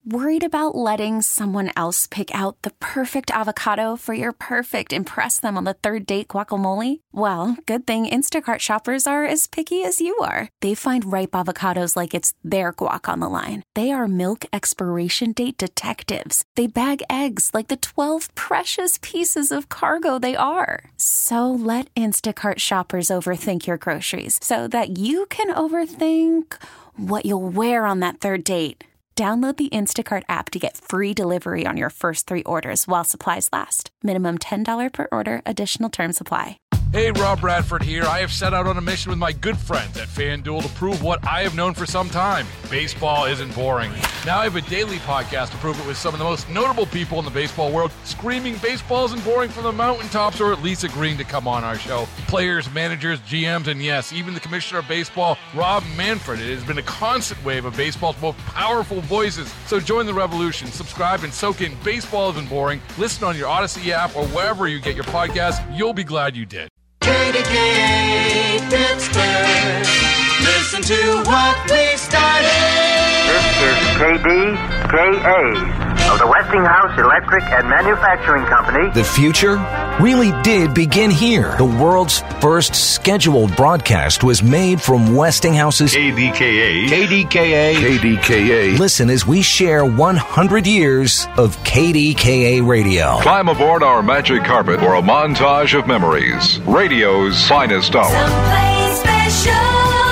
Worried about letting someone else pick out the perfect avocado for your perfect impress them on the third date guacamole? Well, good thing Instacart shoppers are as picky as you are. They find ripe avocados like it's their guac on the line. They are milk expiration date detectives. They bag eggs like the 12 precious pieces of cargo they are. So let Instacart shoppers overthink your groceries so that you can overthink what you'll wear on that third date. Download the Instacart app to get free delivery on your first 3 orders while supplies last. Minimum $10 per order. Additional terms apply. Hey, Rob Bradford here. I have set out on a mission with my good friends at FanDuel to prove what I have known for some time. Baseball isn't boring. Now I have a daily podcast to prove it with some of the most notable people in the baseball world, screaming baseball isn't boring from the mountaintops, or at least agreeing to come on our show. Players, managers, GMs, and yes, even the commissioner of baseball, Rob Manfred. It has been a constant wave of baseball's most powerful voices. So join the revolution. Subscribe and soak in Baseball Isn't Boring. Listen on your Odyssey app or wherever you get your podcasts. You'll be glad you did. KDKA Pittsburgh. Listen to what we started. This is KDKA of the Westinghouse Electric and Manufacturing Company. The future really did begin here. The world's first scheduled broadcast was made from Westinghouse's KDKA. KDKA. KDKA. Listen as we share 100 years of KDKA radio. Climb aboard our magic carpet for a montage of memories. Radio's finest hour. Someplace special.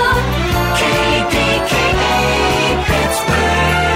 KDKA Pittsburgh.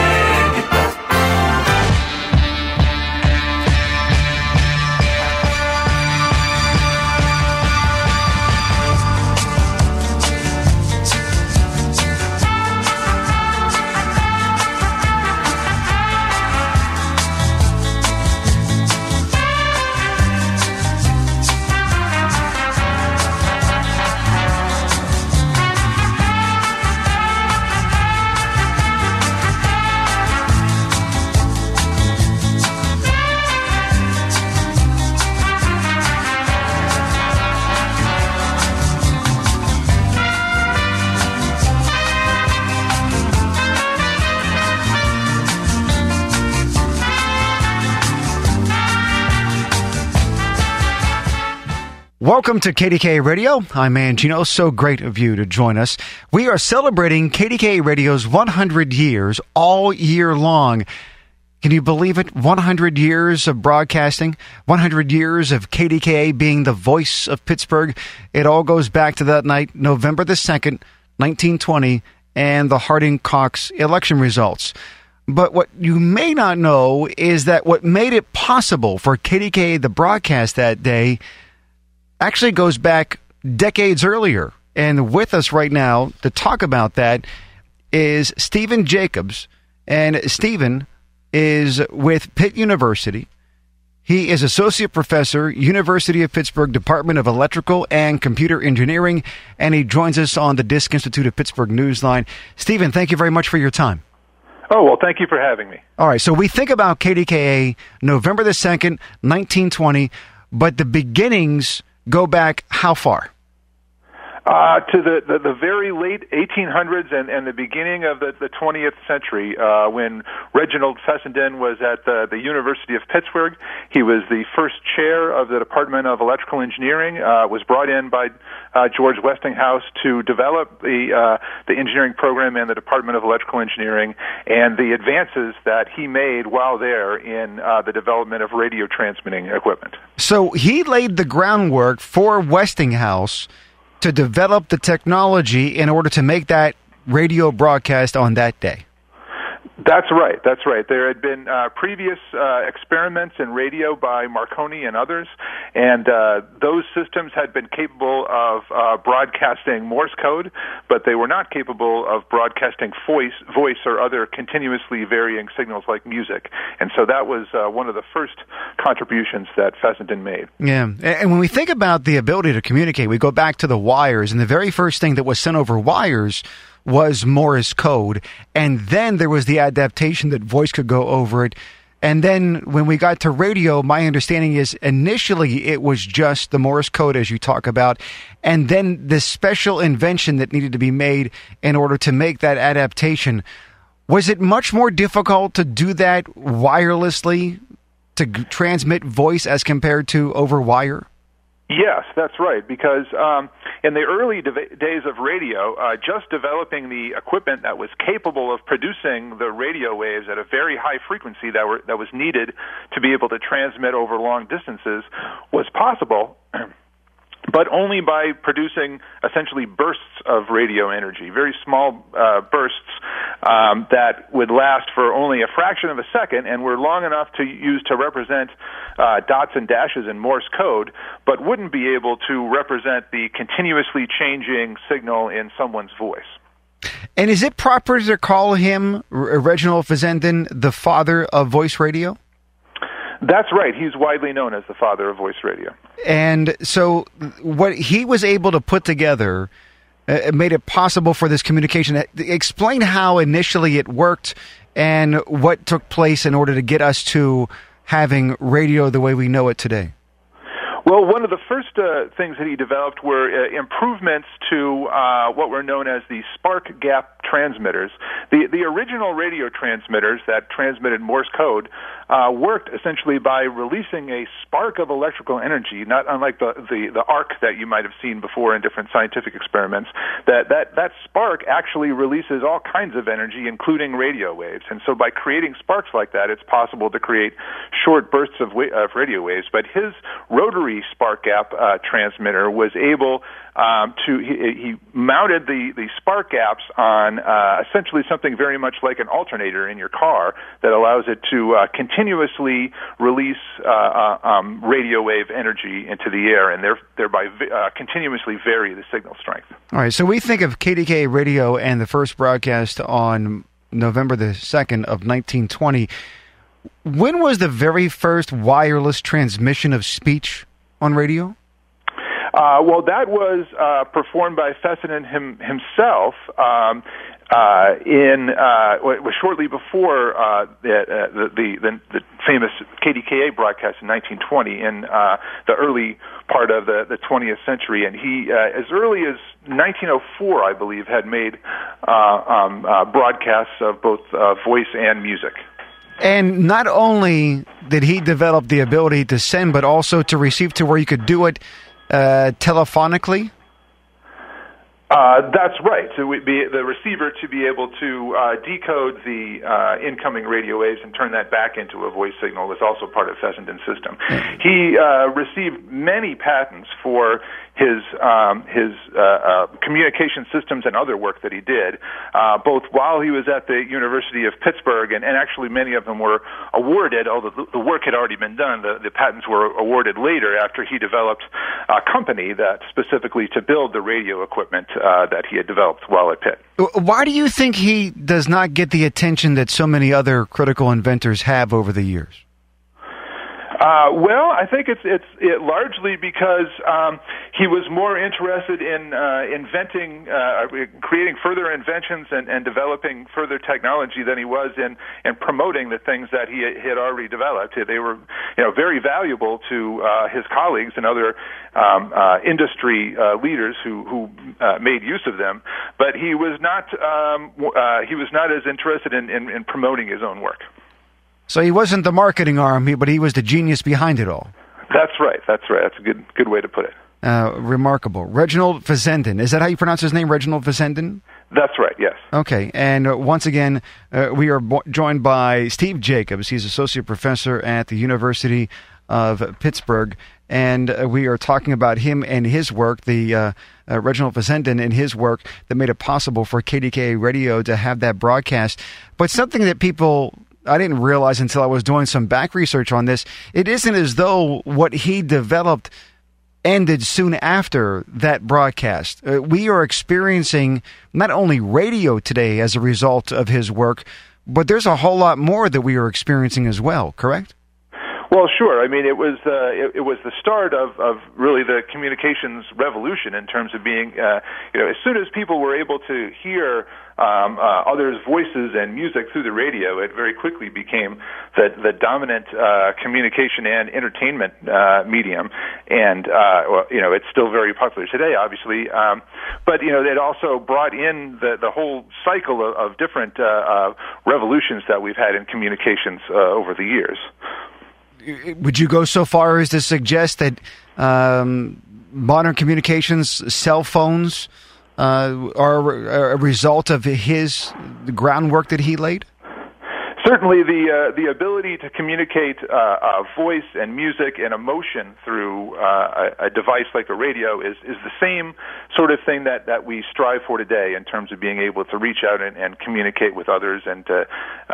Welcome to KDKA Radio. I'm Mangino. So great of you to join us. We are celebrating KDKA Radio's 100 years all year long. Can you believe it? 100 years of broadcasting, 100 years of KDKA being the voice of Pittsburgh. It all goes back to that night, November the 2nd, 1920, and the Harding-Cox election results. But what you may not know is that what made it possible for KDKA to broadcast that day actually goes back decades earlier. And with us right now to talk about that is Stephen Jacobs. And Stephen is with Pitt University. He is Associate Professor, University of Pittsburgh, Department of Electrical and Computer Engineering, and he joins us on the Disk Institute of Pittsburgh Newsline. Stephen, thank you very much for your time. Oh, well, thank you for having me. All right, so we think about KDKA, November the 2nd, 1920, but the beginnings go back how far? To the very late 1800s and the beginning of the 20th century, when Reginald Fessenden was at the University of Pittsburgh. He was the first chair of the Department of Electrical Engineering, was brought in by George Westinghouse to develop the engineering program and the Department of Electrical Engineering, and the advances that he made while there in the development of radio transmitting equipment. So he laid the groundwork for Westinghouse to develop the technology in order to make that radio broadcast on that day. That's right. That's right. There had been previous experiments in radio by Marconi and others, and those systems had been capable of broadcasting Morse code, but they were not capable of broadcasting voice or other continuously varying signals like music. And so that was one of the first contributions that Fessenden made. Yeah. And when we think about the ability to communicate, we go back to the wires, and the very first thing that was sent over wires was Morse code, and then there was the adaptation that voice could go over it. And then when we got to radio, my understanding is initially it was just the Morse code, as you talk about, and then the special invention that needed to be made in order to make that adaptation. Was it much more difficult to do that wirelessly, to transmit voice as compared to over wire? Yes, that's right, because in the early days of radio, just developing the equipment that was capable of producing the radio waves at a very high frequency that was needed to be able to transmit over long distances was possible, but only by producing essentially bursts of radio energy, very small bursts that would last for only a fraction of a second and were long enough to use to represent dots and dashes in Morse code, but wouldn't be able to represent the continuously changing signal in someone's voice. And is it proper to call him, Reginald Fessenden, the father of voice radio? That's right. He's widely known as the father of voice radio. And so what he was able to put together made it possible for this communication. Explain how initially it worked and what took place in order to get us to having radio the way we know it today. Well, one of the first things that he developed were improvements to what were known as the spark gap transmitters. The original radio transmitters that transmitted Morse code worked essentially by releasing a spark of electrical energy, not unlike the arc that you might have seen before in different scientific experiments. That spark actually releases all kinds of energy, including radio waves. And so by creating sparks like that, it's possible to create short bursts of radio waves. But his rotary spark gap transmitter was able he mounted the spark gaps on essentially something very much like an alternator in your car that allows it to continuously release radio wave energy into the air and thereby continuously vary the signal strength. All right, so we think of KDKA Radio and the first broadcast on November the 2nd of 1920. When was the very first wireless transmission of speech on radio? Well, that was performed by Fessenden himself shortly before the famous KDKA broadcast in 1920 in the early part of the 20th century, and he as early as 1904, I believe, had made broadcasts of both voice and music. And not only did he develop the ability to send, but also to receive, to where you could do it telephonically? That's right. So the receiver to be able to decode the incoming radio waves and turn that back into a voice signal was also part of Fessenden's system. He received many patents for his communication systems and other work that he did, both while he was at the University of Pittsburgh, and actually many of them were awarded, although the work had already been done. The patents were awarded later after he developed a company that specifically to build the radio equipment that he had developed while at Pitt. Why do you think he does not get the attention that so many other critical inventors have over the years? Well, I think it's largely because he was more interested in inventing, creating further inventions and developing further technology than he was in promoting the things that he had already developed. They were, very valuable to his colleagues and other industry leaders who made use of them. But he was not as interested in promoting his own work. So he wasn't the marketing arm, but he was the genius behind it all. That's right. That's a good way to put it. Remarkable. Reginald Fessenden. Is that how you pronounce his name, Reginald Fessenden? That's right, yes. Okay. And once again, we are joined by Steve Jacobs. He's associate professor at the University of Pittsburgh. And we are talking about him and his work, the Reginald Fessenden and his work that made it possible for KDKA Radio to have that broadcast. But something that I didn't realize until I was doing some back research on this, it isn't as though what he developed ended soon after that broadcast. We are experiencing not only radio today as a result of his work, but there's a whole lot more that we are experiencing as well, correct? Well, sure. I mean, it was the start of really the communications revolution in terms of being, as soon as people were able to hear others' voices and music through the radio, it very quickly became the dominant communication and entertainment medium. And it's still very popular today, obviously. But it also brought in the whole cycle of different revolutions that we've had in communications over the years. Would you go so far as to suggest that modern communications, cell phones, are a result of the groundwork that he laid? Certainly, the ability to communicate voice and music and emotion through a device like a radio is the same sort of thing that we strive for today in terms of being able to reach out and communicate with others and to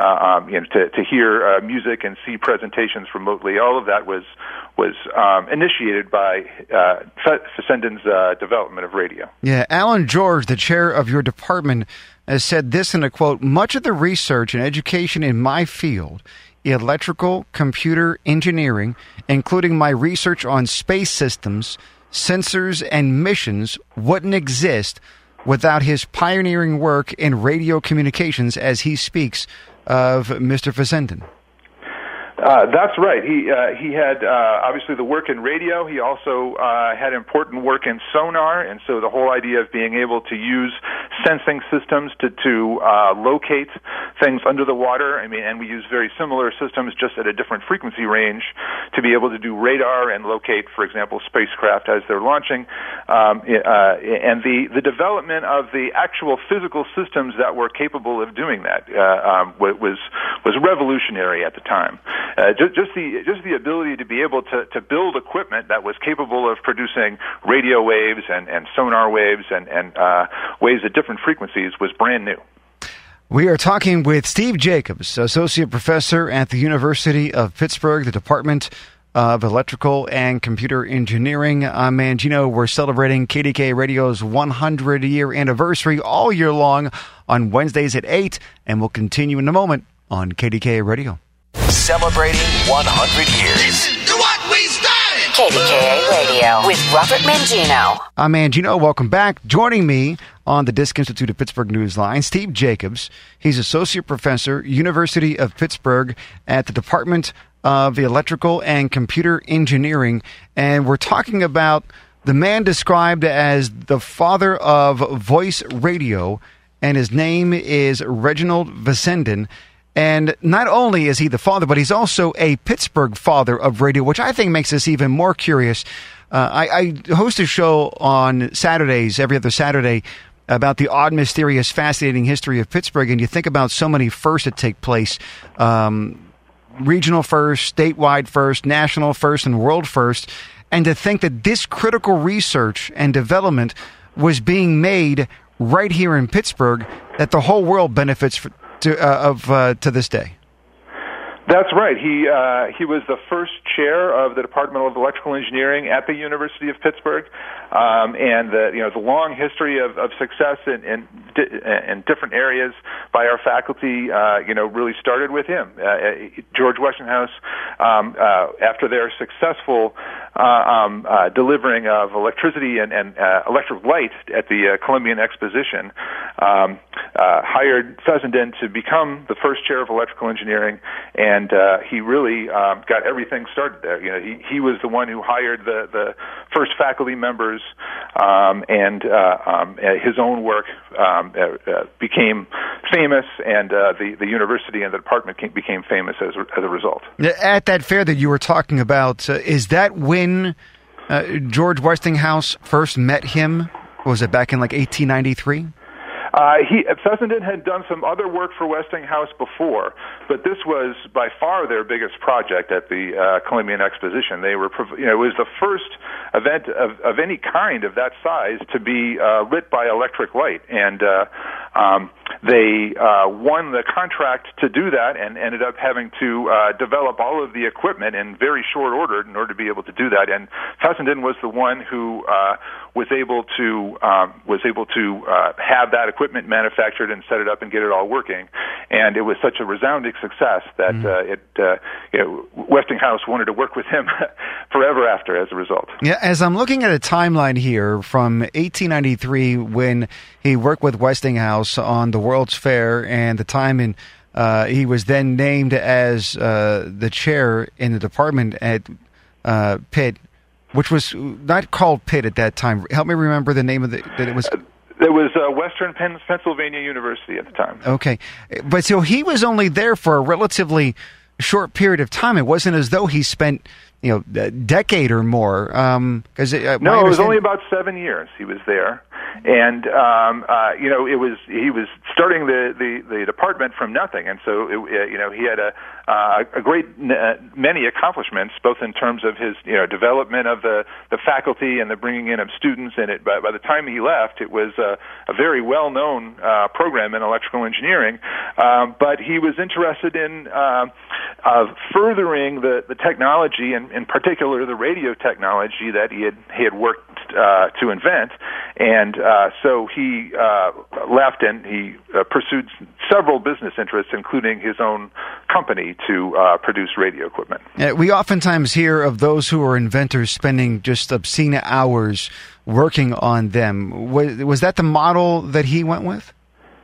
hear music and see presentations remotely. All of that was initiated by Fessenden's development of radio. Yeah, Alan George, the chair of your department, has said this in a quote: "Much of the research and education in my field, electrical computer engineering, including my research on space systems, sensors, and missions, wouldn't exist without his pioneering work in radio communications," as he speaks of Mr. Fessenden. That's right. He had obviously the work in radio. He also had important work in sonar, and so the whole idea of being able to use sensing systems to locate things under the water. I mean, and we use very similar systems, just at a different frequency range, to be able to do radar and locate, for example, spacecraft as they're launching. And the development of the actual physical systems that were capable of doing that was revolutionary at the time. Just the ability to be able to build equipment that was capable of producing radio waves and sonar waves and waves at different frequencies was brand new. We are talking with Steve Jacobs, Associate Professor at the University of Pittsburgh, the Department of Electrical and Computer Engineering. I'm Mangino. We're celebrating KDKA Radio's 100-year anniversary all year long on Wednesdays at 8, and we'll continue in a moment on KDKA Radio. Celebrating 100 years. Listen to what we started. KDKA Radio with Robert Mangino. I'm Mangino. Welcome back. Joining me on the Disk Institute of Pittsburgh Newsline, Steve Jacobs. He's Associate Professor, University of Pittsburgh at the Department of Electrical and Computer Engineering. And we're talking about the man described as the father of voice radio, and his name is Reginald Fessenden. And not only is he the father, but he's also a Pittsburgh father of radio, which I think makes this even more curious. I host a show on Saturdays, every other Saturday, about the odd, mysterious, fascinating history of Pittsburgh. And you think about so many firsts that take place, regional first, statewide first, national first, and world first. And to think that this critical research and development was being made right here in Pittsburgh, that the whole world benefits to this day. That's right. He was the first chair of the Department of Electrical Engineering at the University of Pittsburgh, and the long history of success in different areas by our faculty, really started with him. George Westinghouse, after their successful delivering of electricity and electric light at the Columbian Exposition, hired Fessenden to become the first chair of electrical engineering, and he really got everything started there. He was the one who hired the first faculty members, and his own work became famous, and the university and the department became famous as a result. At that fair that you were talking about, is that when George Westinghouse first met him? Was it back in like 1893? Fessenden had done some other work for Westinghouse before, but this was by far their biggest project at the Columbian Exposition. They were, it was the first event of any kind of that size to be lit by electric light, and They won the contract to do that and ended up having to develop all of the equipment in very short order in order to be able to do that. And Fessenden was the one who was able to have that equipment manufactured and set it up and get it all working. And it was such a resounding success that Westinghouse wanted to work with him forever after as a result. Yeah, as I'm looking at a timeline here from 1893 when he worked with Westinghouse on the World's Fair and the time in he was then named as the chair in the department at Pitt, which was not called Pitt at that time. Help me remember the name of that it was. It was Western Pennsylvania University at the time. Okay. But so he was only there for a relatively short period of time. It wasn't as though he spent, a decade or more. No, it was only about 7 years he was there. And, he was starting the department from nothing. And so, he had a great many accomplishments, both in terms of his, development of the faculty and the bringing in of students in it. But by the time he left, it was a very well-known program in electrical engineering. But he was interested in furthering the technology, and in particular the radio technology that he had worked to invent. And so he left and he pursued several business interests, including his own company, to produce radio equipment. We oftentimes hear of those who are inventors spending just obscene hours working on them. Was that the model that he went with?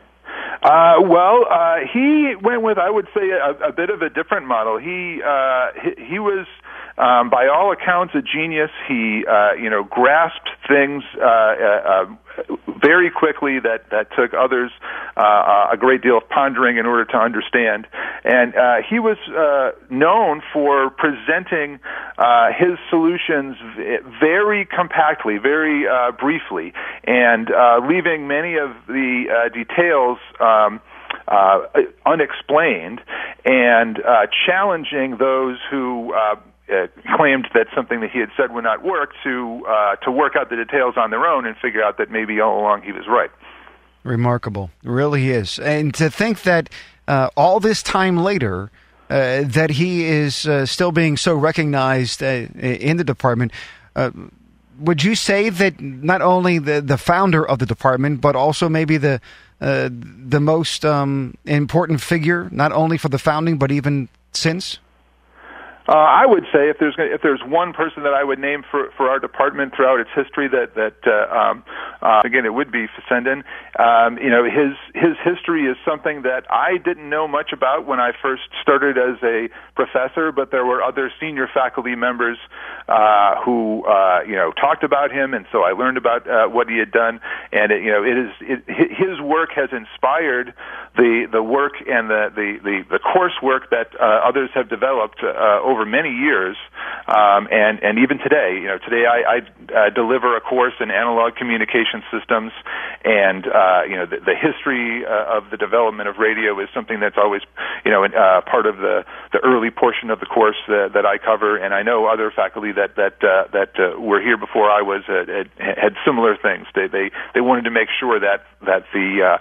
He went with, I would say, a bit of a different model. He was, by all accounts, a genius. He, grasped things very quickly that took others a great deal of pondering in order to understand. And he was known for presenting his solutions very compactly, very briefly, and leaving many of the details unexplained, and challenging those who claimed that something that he had said would not work to work out the details on their own and figure out that maybe all along he was right. Remarkable. It really is. And to think that all this time later, that he is still being so recognized in the department, would you say that not only the founder of the department, but also maybe the most important figure, not only for the founding, but even since? I would say if there's one person that I would name for our department throughout its history that again, it would be Fessenden. His history is something that I didn't know much about when I first started as a professor, but there were other senior faculty members who talked about him, and so I learned about what he had done. And his work has inspired the work and the coursework that others have developed over many years, and even today. Today I deliver a course in analog communication systems, and the history of the development of radio is something that's always part of the early portion of the course that I cover. And I know other faculty that were here before I was had similar things. They wanted to make sure that the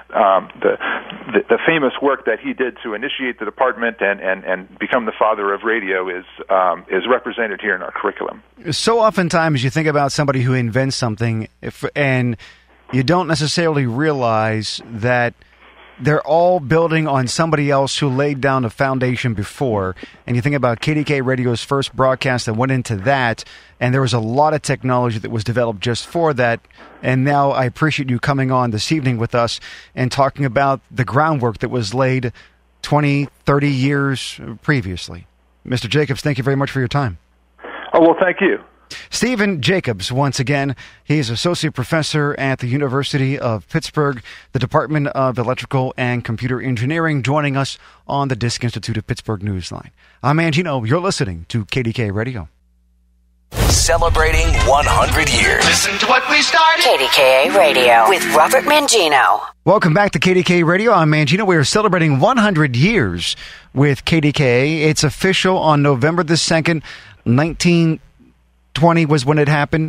famous work that he did to initiate the department and become the father of radio is represented here in our curriculum. So oftentimes you think about somebody who invents something and you don't necessarily realize that they're all building on somebody else who laid down a foundation before. And you think about KDKA Radio's first broadcast that went into that, and there was a lot of technology that was developed just for that. And now I appreciate you coming on this evening with us and talking about the groundwork that was laid 20, 30 years previously. Mr. Jacobs, thank you very much for your time. Oh, well, thank you. Stephen Jacobs, once again, he is Associate Professor at the University of Pittsburgh, the Department of Electrical and Computer Engineering, joining us on the Disk Institute of Pittsburgh Newsline. I'm Mangino. You're listening to KDKA Radio. Celebrating 100 years. Listen to what we started. KDKA Radio with Robert Mangino. Welcome back to KDKA Radio. I'm Mangino. We are celebrating 100 years with KDKA. It's official on November the 2nd, 1920 was when it happened.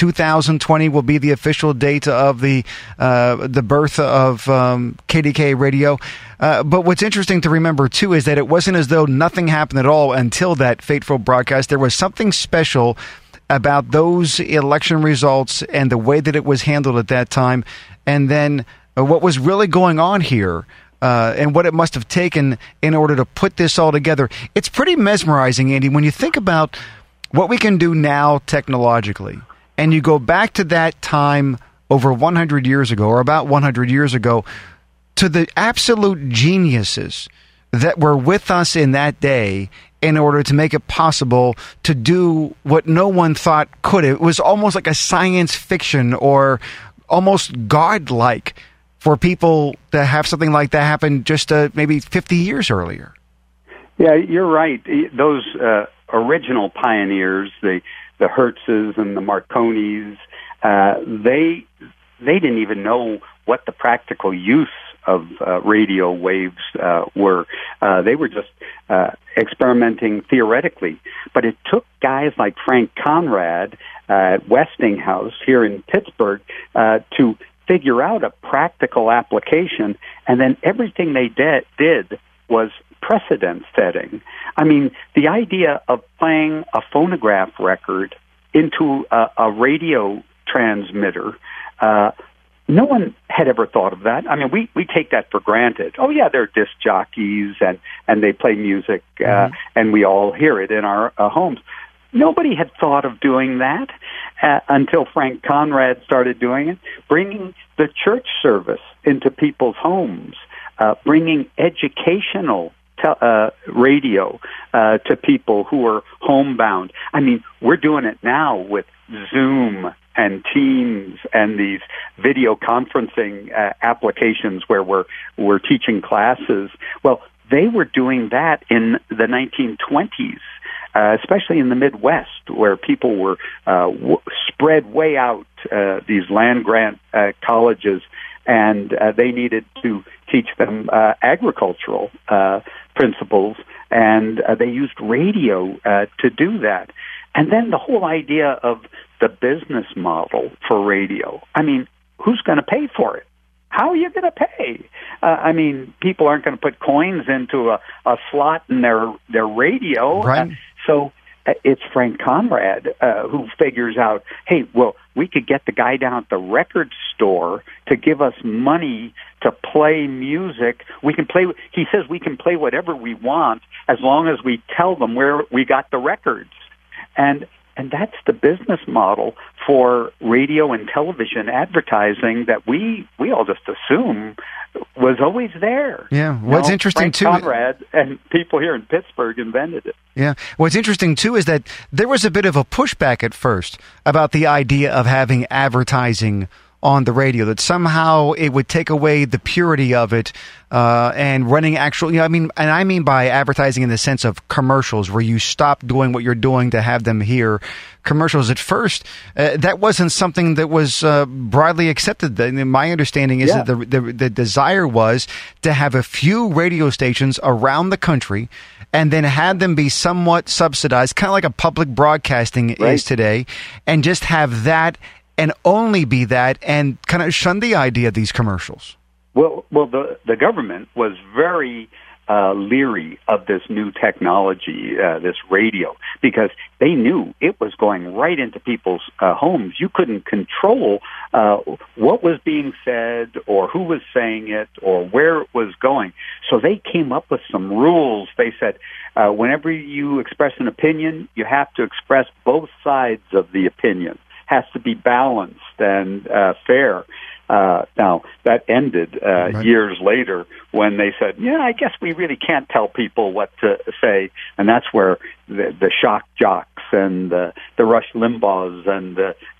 2020 will be the official date of the birth of KDKA Radio. But what's interesting to remember, too, is that it wasn't as though nothing happened at all until that fateful broadcast. There was something special about those election results and the way that it was handled at that time. And then what was really going on here and what it must have taken in order to put this all together. It's pretty mesmerizing, Andy, when you think about what we can do now technologically. And you go back to that time over 100 years ago, or about 100 years ago, to the absolute geniuses that were with us in that day in order to make it possible to do what no one thought could. It was almost like a science fiction or almost godlike for people to have something like that happen just maybe 50 years earlier. Yeah, you're right. Those original pioneers, the Hertzes and the Marconis, they didn't even know what the practical use of radio waves were. They were just experimenting theoretically. But it took guys like Frank Conrad at Westinghouse here in Pittsburgh to figure out a practical application, and then everything they did was precedent setting. I mean, the idea of playing a phonograph record into a radio transmitter, no one had ever thought of that. I mean, we take that for granted. Oh, yeah, they're disc jockeys and they play music, and we all hear it in our homes. Nobody had thought of doing that until Frank Conrad started doing it, bringing the church service into people's homes, bringing educational radio to people who are homebound. I mean, we're doing it now with Zoom and Teams and these video conferencing applications where we're teaching classes. Well, they were doing that in the 1920s. Especially in the Midwest, where people were spread way out, these land-grant colleges, and they needed to teach them agricultural principles, and they used radio to do that. And then the whole idea of the business model for radio. I mean, who's going to pay for it? How are you going to pay? I mean, people aren't going to put coins into a slot in their radio. Right. So it's Frank Conrad who figures out, hey, well, we could get the guy down at the record store to give us money to play music. We can play. He says we can play whatever we want as long as we tell them where we got the records. And that's the business model for radio and television advertising that we all just assume was always there. Yeah. What's interesting, Frank too... Conrad and people here in Pittsburgh invented it. Yeah. What's interesting, too, is that there was a bit of a pushback at first about the idea of having advertising on the radio, that somehow it would take away the purity of it and running actual, I mean by advertising in the sense of commercials where you stop doing what you're doing to have them hear commercials. At first, that wasn't something that was broadly accepted. My understanding is that the desire was to have a few radio stations around the country and then have them be somewhat subsidized, kind of like a public broadcasting is today, and just have that and only be that, and kind of shun the idea of these commercials. Well, the government was very leery of this new technology, this radio, because they knew it was going right into people's homes. You couldn't control what was being said or who was saying it or where it was going. So they came up with some rules. They said, whenever you express an opinion, you have to express both sides of the opinion. Has to be balanced and fair. Now, that ended years later when they said, I guess we really can't tell people what to say. And that's where the shock jocks and the Rush Limbaughs and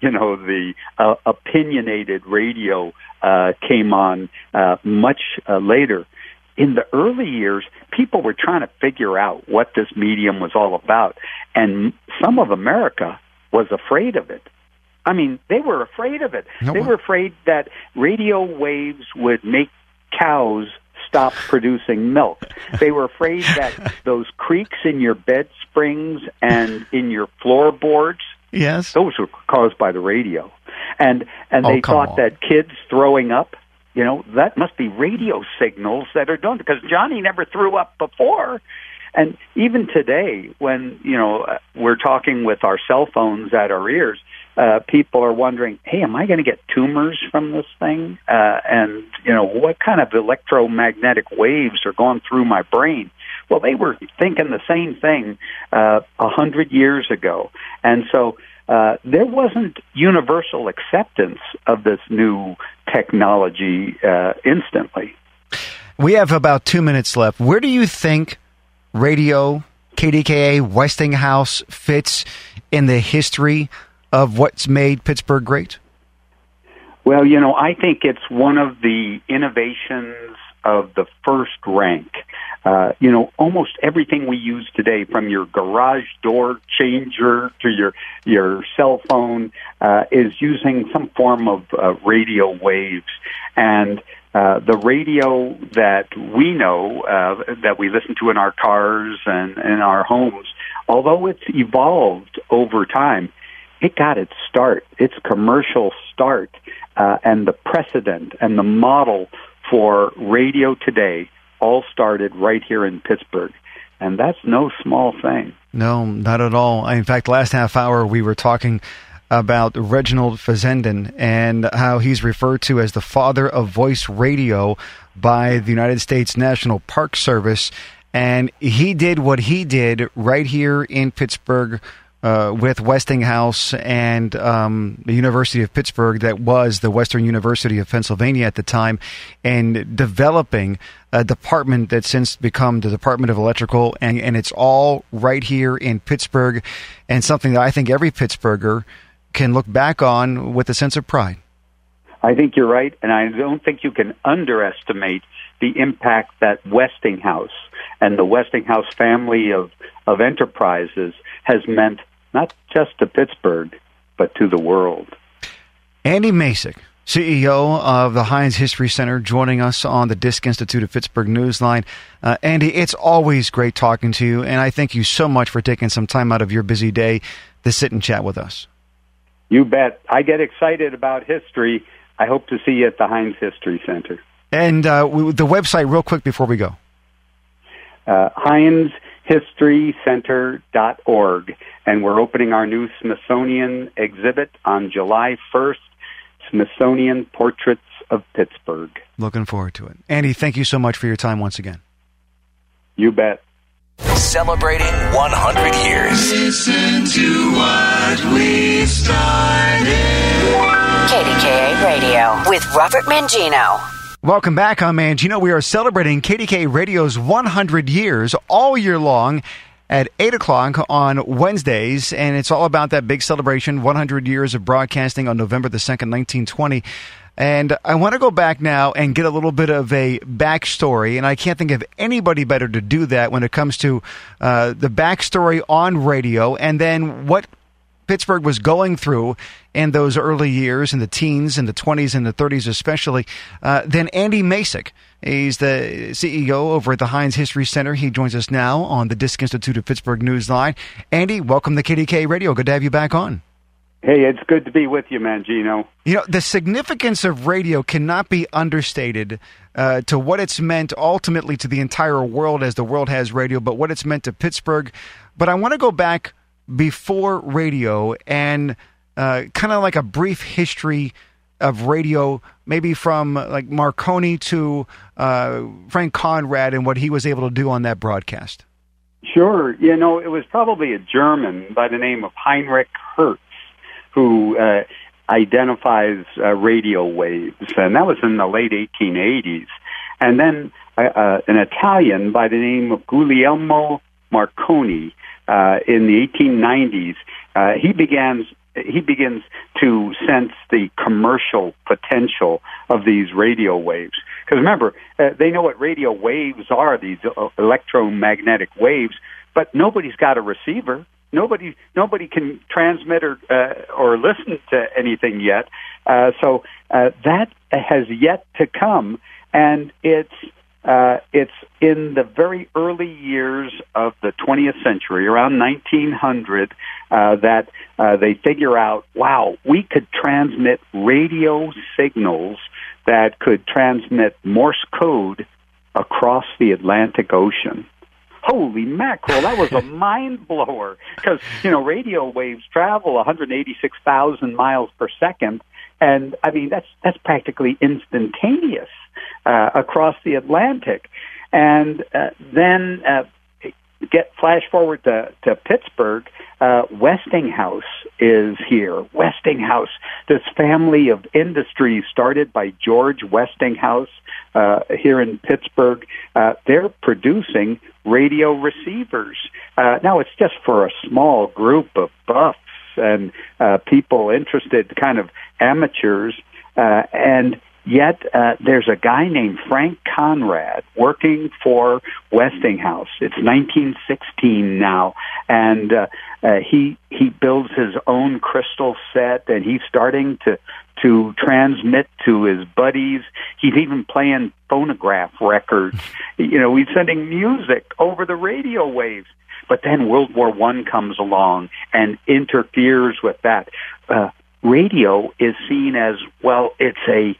the opinionated radio came on much later. In the early years, people were trying to figure out what this medium was all about. And some of America was afraid of it. I mean, they were afraid of it. They were afraid that radio waves would make cows stop producing milk. They were afraid that those creaks in your bed springs and in your floorboards Yes. Those were caused by the radio. And they thought that kids throwing up, that must be radio signals that are done, because Johnny never threw up before. And even today, when, we're talking with our cell phones at our ears, people are wondering, hey, am I going to get tumors from this thing? And what kind of electromagnetic waves are going through my brain? Well, they were thinking the same thing 100 years ago. And so there wasn't universal acceptance of this new technology instantly. We have about 2 minutes left. Where do you think radio, KDKA, Westinghouse fits in the history of what's made Pittsburgh great? Well, I think it's one of the innovations of the first rank. Almost everything we use today, from your garage door changer to your cell phone, is using some form of radio waves. And the radio that we know, that we listen to in our cars and in our homes, although it's evolved over time, it got its start, its commercial start, and the precedent and the model for radio today all started right here in Pittsburgh. And that's no small thing. No, not at all. In fact, last half hour we were talking about Reginald Fessenden and how he's referred to as the father of voice radio by the United States National Park Service. And he did what he did right here in Pittsburgh with Westinghouse and the University of Pittsburgh, that was the Western University of Pennsylvania at the time, and developing a department that's since become the Department of Electrical, and it's all right here in Pittsburgh, and something that I think every Pittsburgher can look back on with a sense of pride. I think you're right, and I don't think you can underestimate the impact that Westinghouse and the Westinghouse family of enterprises has meant, not just to Pittsburgh, but to the world. Andy Masek, CEO of the Heinz History Center, joining us on the Disk Institute of Pittsburgh Newsline. Andy, it's always great talking to you, and I thank you so much for taking some time out of your busy day to sit and chat with us. You bet. I get excited about history. I hope to see you at the Heinz History Center. And the website, real quick before we go. HeinzHistoryCenter.org. And we're opening our new Smithsonian exhibit on July 1st, Smithsonian Portraits of Pittsburgh. Looking forward to it. Andy, thank you so much for your time once again. You bet. Celebrating 100 years. Listen to what we started. KDKA Radio with Robert Mangino. Welcome back. I'm Mangino. We are celebrating KDKA Radio's 100 years all year long at 8 o'clock on Wednesdays, and it's all about that big celebration, 100 years of broadcasting on November the 2nd, 1920. And I want to go back now and get a little bit of a backstory, and I can't think of anybody better to do that when it comes to the backstory on radio, and then what Pittsburgh was going through in those early years, in the teens, in the 20s, and the 30s especially. Then Andy Masek, he's the CEO over at the Heinz History Center. He joins us now on the Disk Institute of Pittsburgh Newsline. Andy, welcome to KDKA Radio. Good to have you back on. Hey, it's good to be with you, Mangino. The significance of radio cannot be understated to what it's meant ultimately to the entire world, as the world has radio, but what it's meant to Pittsburgh. But I want to go back before radio and kind of like a brief history of radio, maybe from like Marconi to Frank Conrad and what he was able to do on that broadcast. Sure. It was probably a German by the name of Heinrich Hertz who identifies radio waves, and that was in the late 1880s. And then an Italian by the name of Guglielmo Marconi in the 1890s, he begins to sense the commercial potential of these radio waves. Because remember, they know what radio waves are, these electromagnetic waves, but nobody's got a receiver. Nobody can transmit or listen to anything yet. So that has yet to come, and it's it's in the very early years of the 20th century, around 1900, that they figure out, wow, we could transmit radio signals that could transmit Morse code across the Atlantic Ocean. Holy mackerel, that was a mind blower, because, radio waves travel 186,000 miles per second, and I mean, that's practically instantaneous across the Atlantic. And then flash forward to Pittsburgh. Westinghouse is here. Westinghouse, this family of industries started by George Westinghouse here in Pittsburgh. They're producing radio receivers. Now, it's just for a small group of buffs and people interested, kind of amateurs, and yet there's a guy named Frank Conrad working for Westinghouse. It's 1916 now, and he builds his own crystal set, and he's starting to transmit to his buddies. He's even playing phonograph records. He's sending music over the radio waves. But then World War I comes along and interferes with that. Radio is seen as, well, it's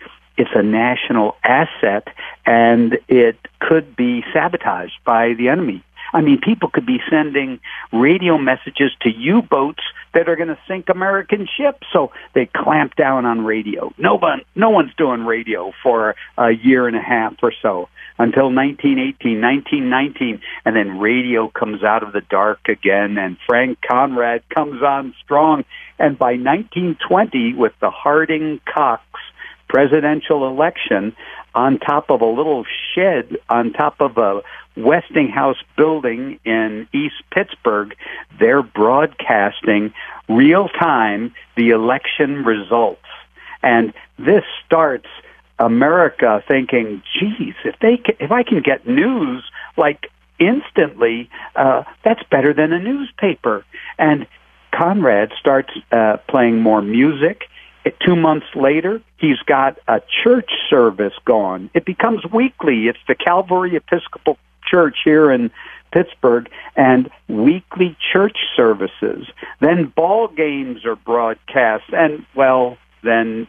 a national asset, and it could be sabotaged by the enemy. I mean, people could be sending radio messages to U-boats that are going to sink American ships, so they clamp down on radio. No one's doing radio for a year and a half or so, until 1918, 1919, and then radio comes out of the dark again, and Frank Conrad comes on strong. And by 1920, with the Harding-Cox presidential election, on top of a little shed, on top of a Westinghouse building in East Pittsburgh, they're broadcasting real-time the election results. And this starts America thinking, geez, if I can get news like instantly, that's better than a newspaper. And Conrad starts playing more music. 2 months later, he's got a church service going. It becomes weekly. It's the Calvary Episcopal Church here in Pittsburgh, and weekly church services. Then ball games are broadcast, and, well, then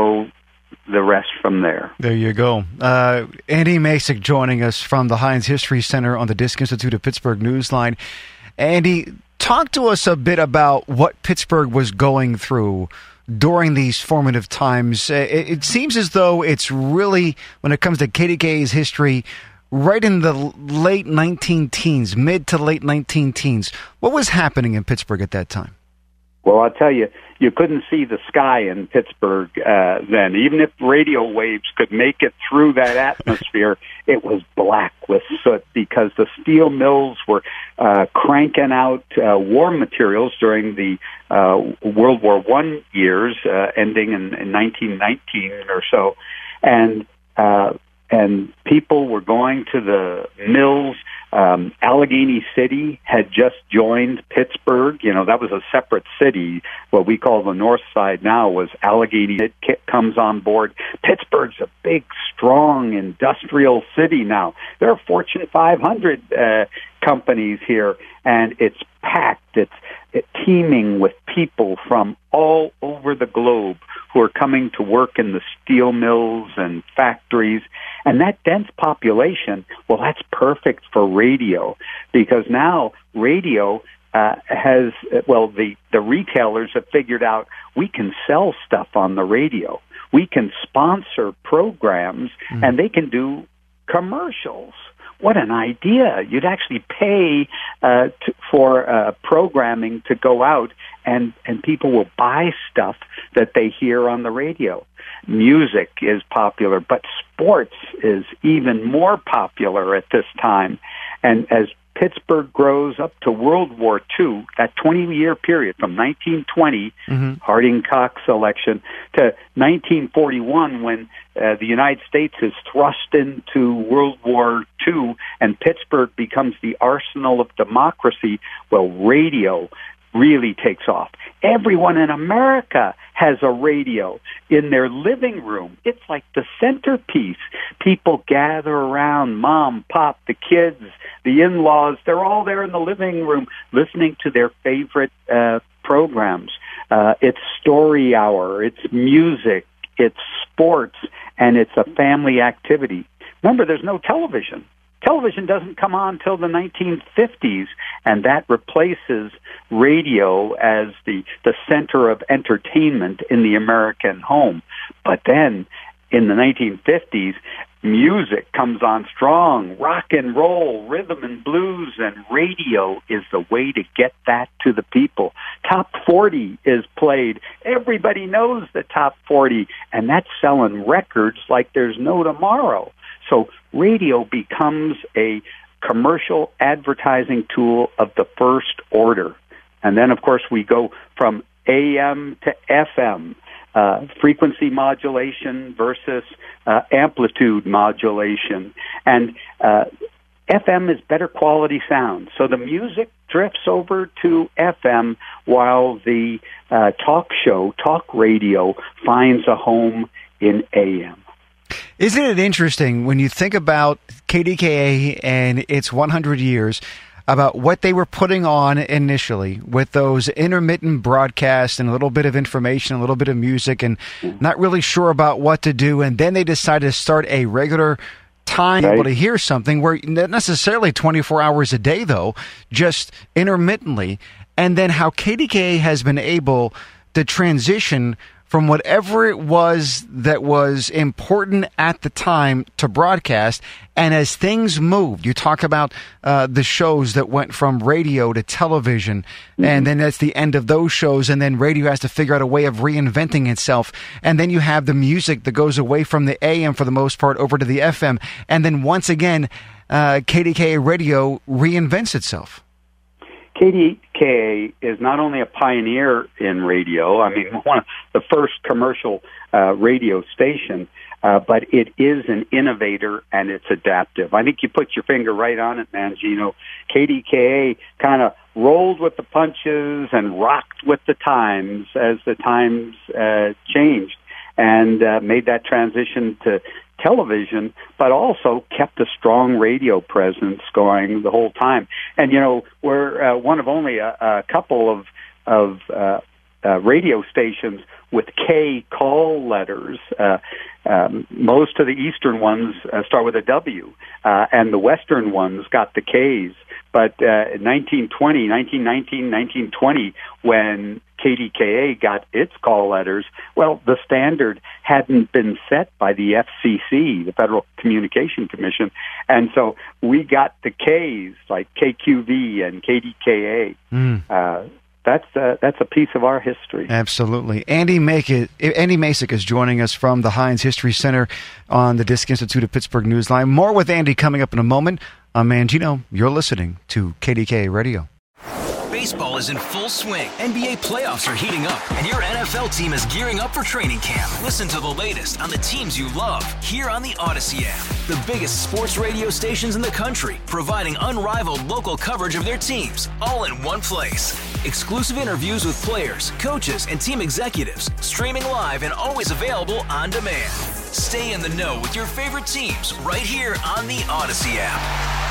the rest from there. There you go. Andy Masek joining us from the Heinz History Center on the Disk Institute of Pittsburgh Newsline. Andy, talk to us a bit about what Pittsburgh was going through during these formative times. It seems as though it's really, when it comes to KDKA's history, right in the late 19-teens, mid to late 19-teens. What was happening in Pittsburgh at that time? Well, I'll tell you, you couldn't see the sky in Pittsburgh then. Even if radio waves could make it through that atmosphere, it was black with soot because the steel mills were cranking out war materials during the World War I years, ending in 1919 or so. And people were going to the mills. Allegheny City had just joined Pittsburgh. That was a separate city. What we call the North Side now was Allegheny. It comes on board. Pittsburgh's a big, strong, industrial city now. There are Fortune 500 companies here, and it's packed. It's teeming with people from all over the globe who are coming to work in the steel mills and factories. And that dense population, well, that's perfect for radio, because now radio the retailers have figured out we can sell stuff on the radio. We can sponsor programs, and they can do commercials. What an idea. You'd actually pay for programming to go out, and people will buy stuff that they hear on the radio. Music is popular, but sports is even more popular at this time. And as Pittsburgh grows up to World War II, that 20-year period from 1920, Harding-Cox election, to 1941, when the United States is thrust into World War II and Pittsburgh becomes the arsenal of democracy, well, radio really takes off. Everyone in America has a radio in their living room. It's like the centerpiece. People gather around, mom, pop, the kids, the in-laws. They're all there in the living room listening to their favorite programs. It's story hour, it's music, it's sports, and it's a family activity. Remember, there's no television. Television doesn't come on till the 1950s, and that replaces radio as the center of entertainment in the American home. But then, in the 1950s, music comes on strong, rock and roll, rhythm and blues, and radio is the way to get that to the people. Top 40 is played. Everybody knows the Top 40, and that's selling records like there's no tomorrow. So radio becomes a commercial advertising tool of the first order. And then, of course, we go from AM to FM, frequency modulation versus amplitude modulation. And FM is better quality sound. So the music drifts over to FM while the talk radio finds a home in AM. Isn't it interesting when you think about KDKA and its 100 years, about what they were putting on initially with those intermittent broadcasts and a little bit of information, a little bit of music, and not really sure about what to do, and then they decided to start a regular time able to hear something, where not necessarily 24 hours a day, though, just intermittently, and then how KDKA has been able to transition from whatever it was that was important at the time to broadcast. And as things moved, you talk about the shows that went from radio to television, and then that's the end of those shows, and then radio has to figure out a way of reinventing itself. And then you have the music that goes away from the AM for the most part over to the FM. And then once again, KDKA radio reinvents itself. KDKA is not only a pioneer in radio, I mean, one of the first commercial radio station, but it is an innovator and it's adaptive. I think you put your finger right on it, Mangino. KDKA kind of rolled with the punches and rocked with the times as the times changed, and made that transition to television, but also kept a strong radio presence going the whole time. And, you know, we're one of only a couple of radio stations with K call letters. Most of the eastern ones start with a W, and the western ones got the Ks. But in 1919, 1920, when KDKA got its call letters, well, the standard hadn't been set by the FCC, the Federal Communication Commission, and so we got the Ks, like KQV and KDKA. That's a piece of our history. Absolutely. Andy Masek is joining us from the Heinz History Center on the Disk Institute of Pittsburgh Newsline. More with Andy coming up in a moment. I'm Mangino. You're listening to KDKA Radio. Baseball is in full swing. NBA playoffs are heating up, and your NFL team is gearing up for training camp. Listen to the latest on the teams you love here on the Odyssey app. The biggest sports radio stations in the country, providing unrivaled local coverage of their teams, all in one place. Exclusive interviews with players, coaches, and team executives, streaming live and always available on demand. Stay in the know with your favorite teams right here on the Odyssey app.